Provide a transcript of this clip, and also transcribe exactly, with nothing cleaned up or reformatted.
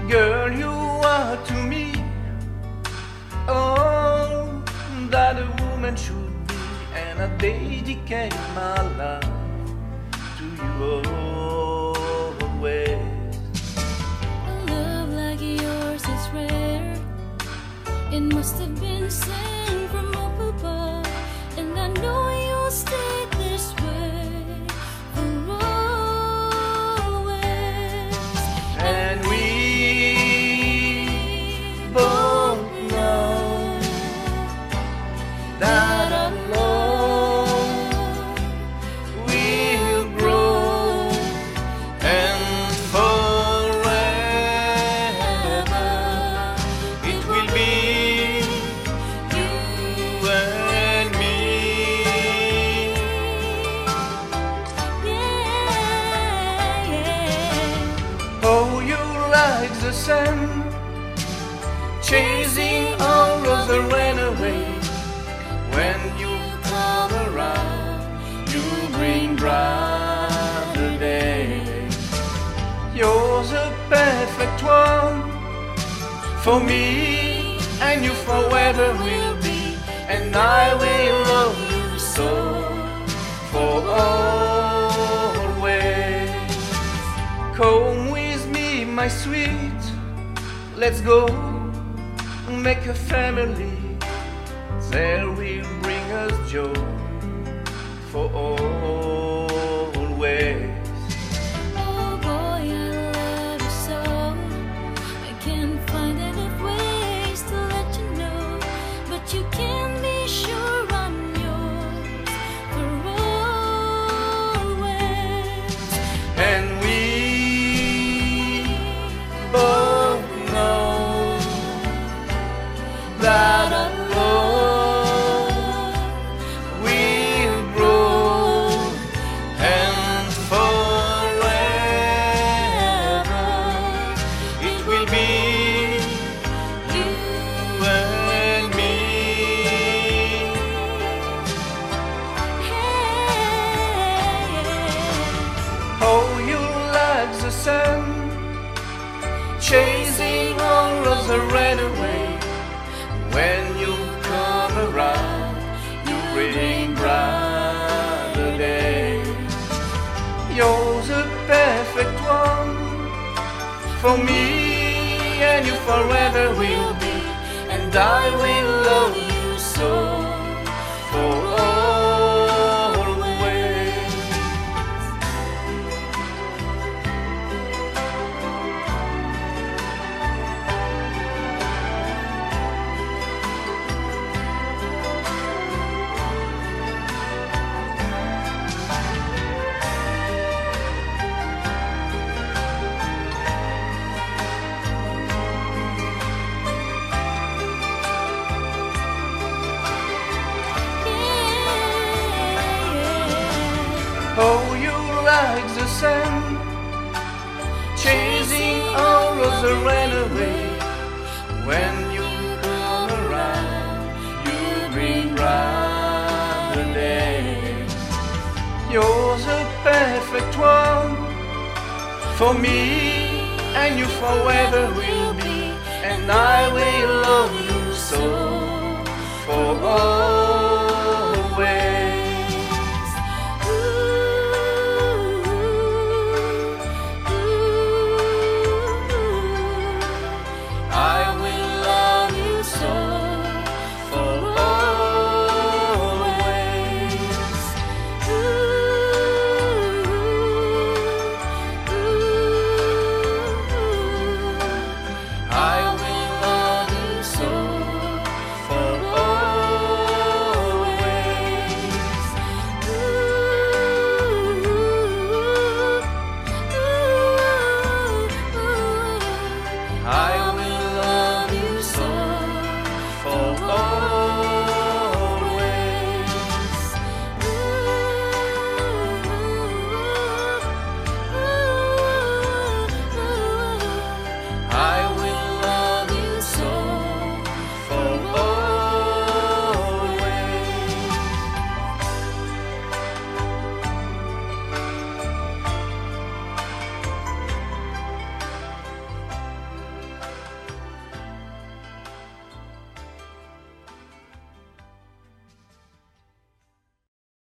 Girl, you are to me all that a woman should be, and I dedicate my life to you always. A love like yours is rare. It must have been sent from up above, and I know you'll stay this way for always. And we both know that our love will grow, and forever it will be you and me. Yeah, yeah. Oh, you like the sun, chasing all of the runaway. When you come around, you bring brighter days. You're the perfect one for me, and you forever will be, and I will love you so for always. Come with me, my sweet, let's go make a family. There will bring us joy for always. Oh boy, I love you so. I can't find enough ways to let you know, but you can be sure I'm yours for always. And we both know that our love will grow, and forever it will be you and me. Oh, you like the sun, chasing all of the runaway. When you come around, you bring brighter days. You're the perfect one for me, and you forever will be, and I will love you so for always. Oh, you like the sun, chasing all of the runaway. When you come around, you bring brighter days. You're the perfect one for me, and you forever will be, and I will love you so for all.